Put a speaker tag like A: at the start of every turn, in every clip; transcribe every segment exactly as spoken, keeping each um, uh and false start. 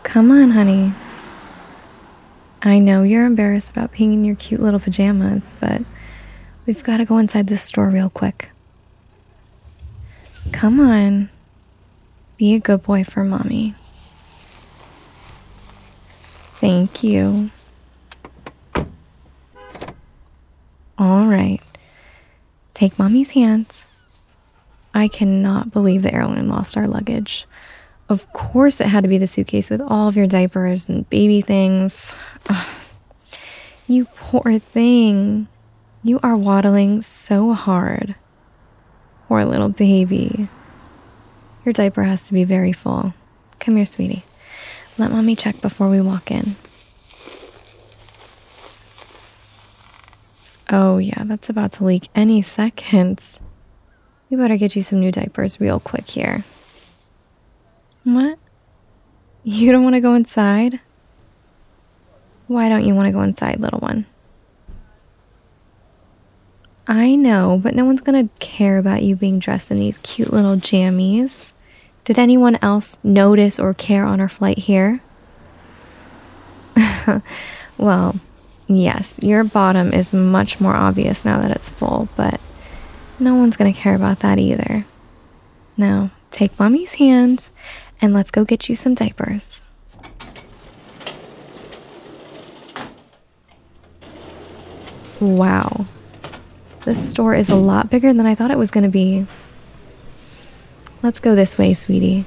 A: Come on, honey. I know you're embarrassed about being in your cute little pajamas, but we've got to go inside this store real quick. Come on. Be a good boy for mommy. Thank you. All right. Take mommy's hands. I cannot believe the airline lost our luggage. Of course it had to be the suitcase with all of your diapers and baby things. Ugh. You poor thing. You are waddling so hard. Poor little baby. Your diaper has to be very full. Come here, sweetie. Let mommy check before we walk in. Oh yeah, that's about to leak any second. We better get you some new diapers real quick here. What? You don't want to go inside? Why don't you want to go inside, little one? I know, but no one's gonna care about you being dressed in these cute little jammies. Did anyone else notice or care on our flight here? Well, yes, your bottom is much more obvious now that it's full, but no one's gonna care about that either. Now, take mommy's hands and let's go get you some diapers. Wow. This store is a lot bigger than I thought it was going to be. Let's go this way, sweetie.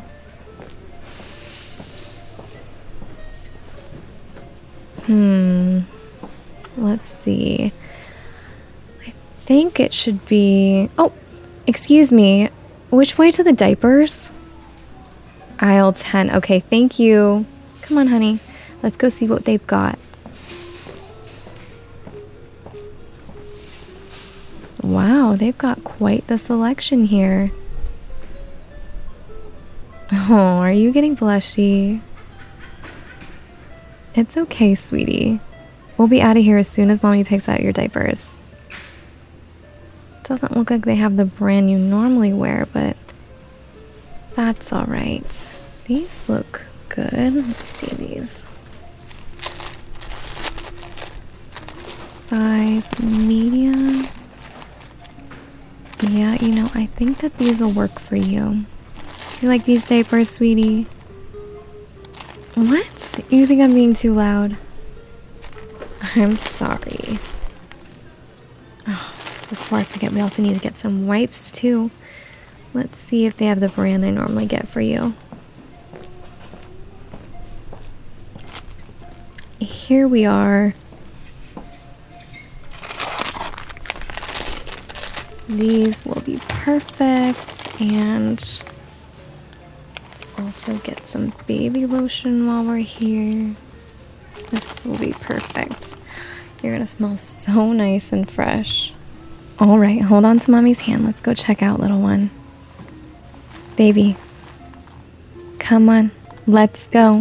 A: Hmm. Let's see. I think it should be... Oh, excuse me. Which way to the diapers? Aisle ten. Okay, thank you. Come on, honey. Let's go see what they've got. Wow, they've got quite the selection here. Oh, are you getting blushy? It's okay, sweetie. We'll be out of here as soon as mommy picks out your diapers. Doesn't look like they have the brand you normally wear, but that's all right. These look good. Let's see these. Size medium. Yeah, you know, I think that these will work for you. Do you like these diapers, sweetie? What? You think I'm being too loud? I'm sorry. Oh, before I forget, we also need to get some wipes, too. Let's see if they have the brand I normally get for you. Here we are. These will be perfect, and let's also get some baby lotion while we're here. This will be perfect. You're gonna smell so nice and fresh. All right, hold on to mommy's hand. Let's go check out, little one. Baby, come on, let's go.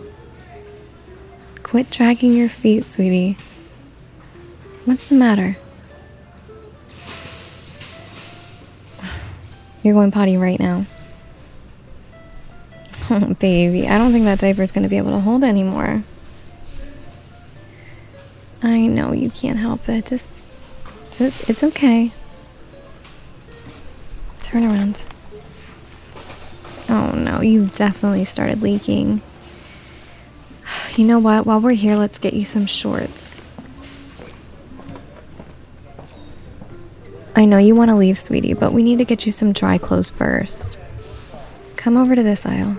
A: Quit dragging your feet, sweetie. What's the matter? You're going potty right now. Oh, baby, I don't think that diaper's gonna be able to hold anymore. I know you can't help it. Just, just, it's okay. Turn around. Oh no, you definitely started leaking. You know what? While we're here, let's get you some shorts. I know you want to leave, sweetie, but we need to get you some dry clothes first. Come over to this aisle.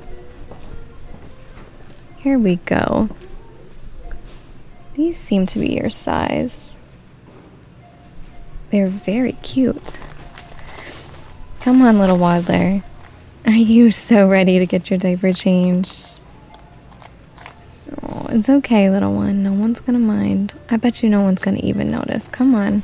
A: Here we go. These seem to be your size. They're very cute. Come on, little waddler. Are you so ready to get your diaper changed? Oh, it's okay, little one. No one's gonna mind. I bet you no one's gonna even notice. Come on.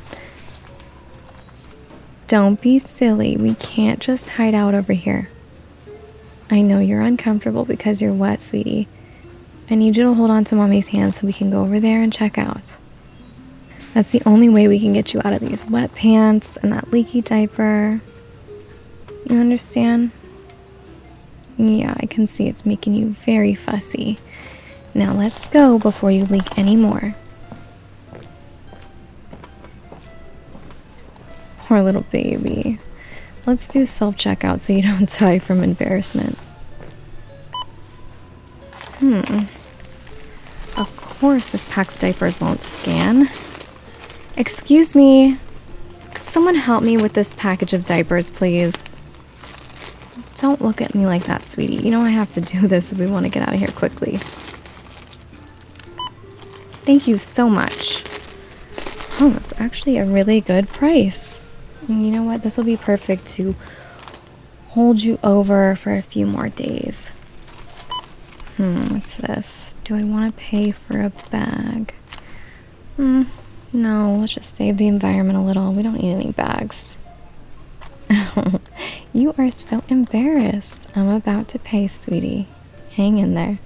A: Don't be silly. We can't just hide out over here. I know you're uncomfortable because you're wet, sweetie. I need you to hold on to mommy's hand so we can go over there and check out. That's the only way we can get you out of these wet pants and that leaky diaper. You understand? Yeah, I can see it's making you very fussy. Now let's go before you leak any more. Poor little baby. Let's do self-checkout so you don't die from embarrassment. Hmm. Of course this pack of diapers won't scan. Excuse me. Could someone help me with this package of diapers, please? Don't look at me like that, sweetie. You know I have to do this if we want to get out of here quickly. Thank you so much. Oh, that's actually a really good price. And you know what? This will be perfect to hold you over for a few more days. Hmm, what's this? Do I want to pay for a bag? Hmm, no, let's just save the environment a little. We don't need any bags. You are so embarrassed. I'm about to pay, sweetie. Hang in there.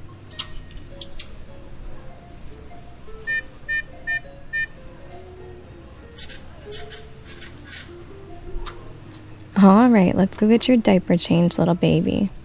A: All right, let's go get your diaper changed, little baby.